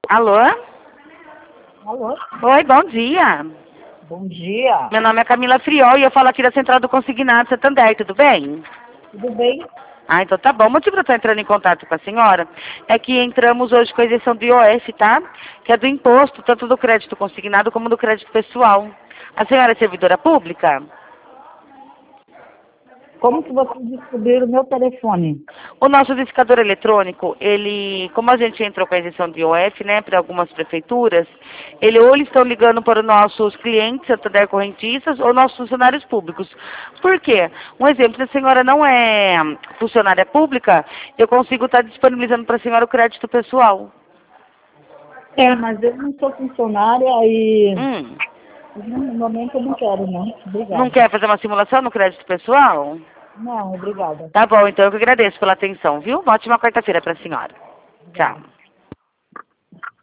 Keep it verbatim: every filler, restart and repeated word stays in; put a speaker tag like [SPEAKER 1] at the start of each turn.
[SPEAKER 1] Alô?
[SPEAKER 2] Alô?
[SPEAKER 1] Oi, bom dia.
[SPEAKER 2] Bom dia.
[SPEAKER 1] Meu nome é Camila Friol e eu falo aqui da Central do Consignado Santander, tudo bem?
[SPEAKER 2] Tudo bem?
[SPEAKER 1] Ah, então tá bom. O motivo de eu estar entrando em contato com a senhora é que entramos hoje com a isenção do I O F, tá? Que é do imposto, tanto do crédito consignado como do crédito pessoal. A senhora é servidora pública?
[SPEAKER 2] Como que vocês descobriram o meu telefone?
[SPEAKER 1] O nosso discador eletrônico, ele, como a gente entrou com a isenção do I O F, né, para algumas prefeituras, ele ou eles estão ligando para os nossos clientes, Santander correntistas, ou nossos funcionários públicos. Por quê? Um exemplo, se a senhora não é funcionária pública, eu consigo estar disponibilizando para a senhora o crédito pessoal.
[SPEAKER 2] É, mas eu não sou funcionária e
[SPEAKER 1] Hum,
[SPEAKER 2] no momento eu não quero, não.
[SPEAKER 1] não
[SPEAKER 2] Obrigada.
[SPEAKER 1] quer fazer uma simulação no crédito pessoal?
[SPEAKER 2] Não, obrigada.
[SPEAKER 1] Tá bom, então eu que agradeço pela atenção, viu? Uma ótima quarta-feira para a senhora.
[SPEAKER 2] Obrigada.
[SPEAKER 1] Tchau.